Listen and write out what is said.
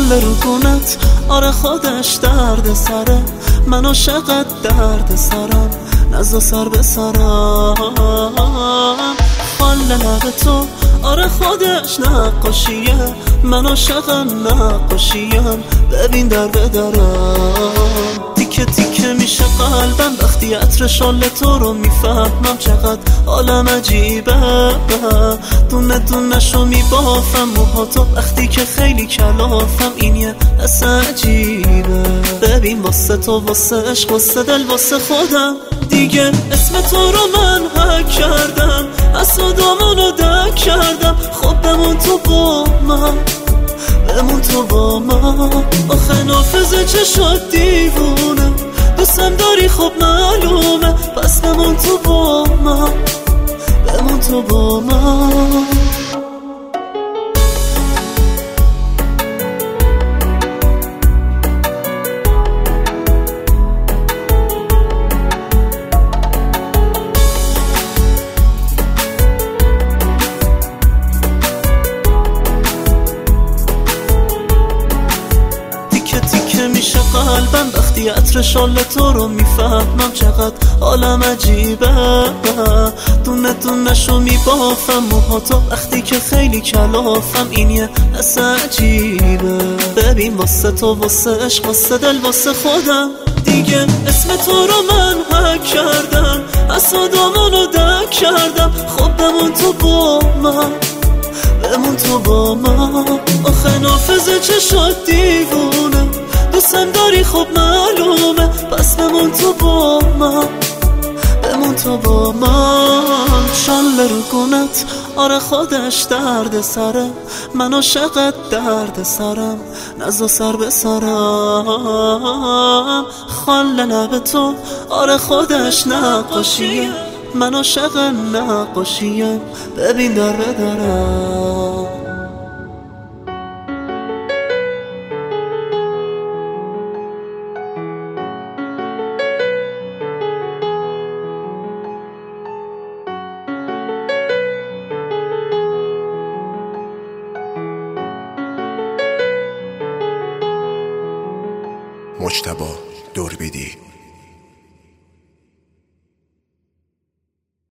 شاله رو گونت آره خودش درد سره، من عاشقت درد سرم نزا سر به سرم. خاله لب تو آره خودش نقاشیه، من عاشقم نقاشیم ببین در به درم. تیکه تیکه میشه قلبم وقتی عطر شاله تو رو میفهمم، چقدر عالم عجیبه. دونه دونه شو میبافم موها تو وقتی که خیلی کلافم، این یه حس عجیبه. ببین واسه تو واسه عشق واسه دل واسه خودم دیگه اسم تو رو من حک کردم، اسادامونو دک کردم. خب بمون تو با من، بمون تو با من. آخه نافذه چه شد دیوونه، دوستم داری خب معلومه، پس بمون تو با من، بمون تو با من. میشه قلبم وقتی عطر شاله تو رو میفهمم، چقدر عالم عجیبه. دونه دونه شو میبافم موها تو وقتی که خیلی کلافم، این یه حس عجیبه. ببین واسه تو واسه عشق واسه دل واسه خودم دیگه اسم تو رو من حک کردم، اسادامونو دک کردم. خب بمون تو با من، بمون تو با من. آخه نافذه چه شد دیوونه، دوستم داری خب معلومه، پس بمون تو با من، بمون تو با من. شاله رو گونت آره خودش درد سره، من عاشقت درد سرم نزا سر به سرم. خاله لب تو آره خودش نقاشیه، من عاشق نقاشیم ببین در به درم. مجتبی دوربیدی.